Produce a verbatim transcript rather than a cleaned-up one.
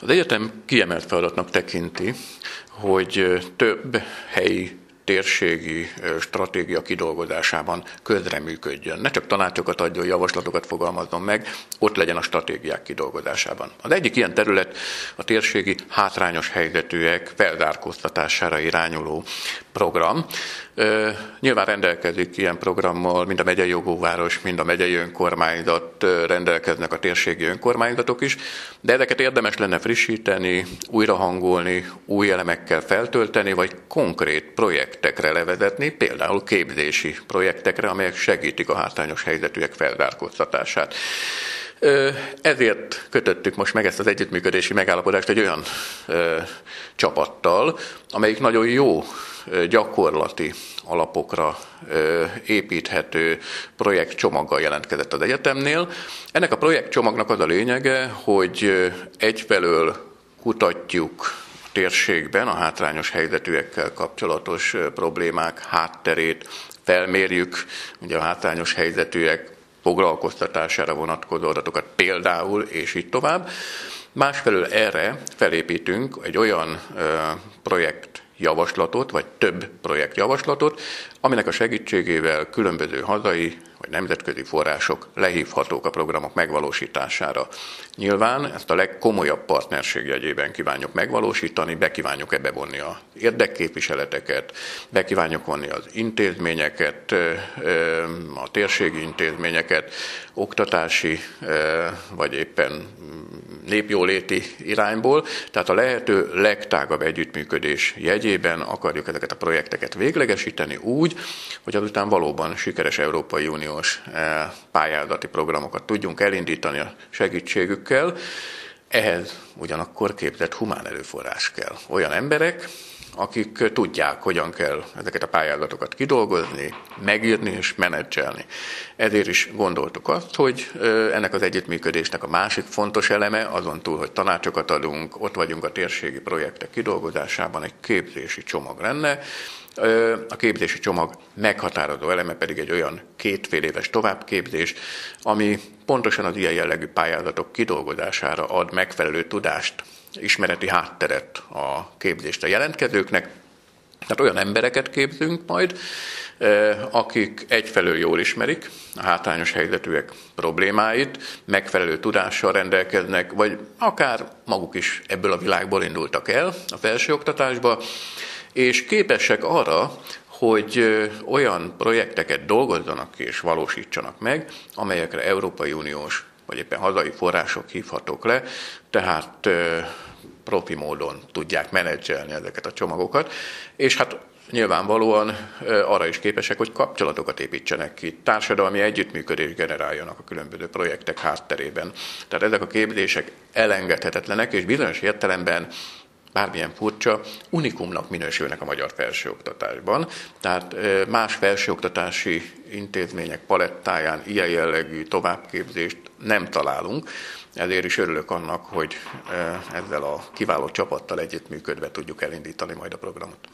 Az egyetem kiemelt feladatnak tekinti, hogy több helyi térségi stratégia kidolgozásában közreműködjön. Ne csak tanácsokat adjon, javaslatokat fogalmazzon meg, ott legyen a stratégiák kidolgozásában. Az egyik ilyen terület a térségi hátrányos helyzetűek felzárkóztatására irányuló program. Nyilván rendelkezik ilyen programmal, mind a megyei jogóváros, mind a megyei önkormányzat, rendelkeznek a térségi önkormányzatok is, de ezeket érdemes lenne frissíteni, újrahangolni, új elemekkel feltölteni, vagy konkrét projektekre levezetni, például képzési projektekre, amelyek segítik a hátrányos helyzetűek felzárkóztatását. Ezért kötöttük most meg ezt az együttműködési megállapodást egy olyan ö, csapattal, amelyik nagyon jó ö, gyakorlati alapokra ö, építhető projektcsomaggal jelentkezett az egyetemnél. Ennek a projektcsomagnak az a lényege, hogy egyfelől kutatjuk a térségben a hátrányos helyzetűekkel kapcsolatos problémák hátterét, felmérjük ugye a hátrányos helyzetűek foglalkoztatására vonatkozó adatokat például, és így tovább. Másfelől erre felépítünk egy olyan ö, projektjavaslatot, vagy több projektjavaslatot, aminek a segítségével különböző hazai vagy nemzetközi források lehívhatók a programok megvalósítására. Nyilván ezt a legkomolyabb partnerség jegyében kívánjuk megvalósítani, be kívánjuk ebbe vonni az érdekképviseleteket, be kívánjuk vonni az intézményeket, a térségi intézményeket, oktatási vagy éppen népjóléti irányból, tehát a lehető legtágabb együttműködés jegyében akarjuk ezeket a projekteket véglegesíteni úgy, hogy azután valóban sikeres Európai Uniós pályázati programokat tudjunk elindítani a segítségükkel. Ehhez ugyanakkor képzett humán erőforrás kell. Olyan emberek, akik tudják, hogyan kell ezeket a pályázatokat kidolgozni, megírni és menedzselni. Ezért is gondoltuk azt, hogy ennek az együttműködésnek a másik fontos eleme, azon túl, hogy tanácsokat adunk, ott vagyunk a térségi projektek kidolgozásában, egy képzési csomag lenne. A képzési csomag meghatározó eleme pedig egy olyan kétfél éves továbbképzés, ami pontosan az ilyen jellegű pályázatok kidolgozására ad megfelelő tudást, ismereti hátteret a képzést a jelentkezőknek. Tehát olyan embereket képzünk majd, akik egyfelől jól ismerik a hátrányos helyzetűek problémáit, megfelelő tudással rendelkeznek, vagy akár maguk is ebből a világból indultak el a felsőoktatásba, és képesek arra, hogy olyan projekteket dolgozzanak ki és valósítsanak meg, amelyekre Európai Uniós vagy éppen hazai források hívhatók le, tehát profi módon tudják menedzselni ezeket a csomagokat, és hát nyilvánvalóan arra is képesek, hogy kapcsolatokat építsenek ki, társadalmi együttműködést generáljanak a különböző projektek hátterében. Tehát ezek a képzések elengedhetetlenek, és bizonyos értelemben bármilyen furcsa, unikumnak minősülnek a magyar felsőoktatásban. Tehát más felsőoktatási intézmények palettáján ilyen jellegű továbbképzést nem találunk. Ezért is örülök annak, hogy ezzel a kiváló csapattal együttműködve tudjuk elindítani majd a programot.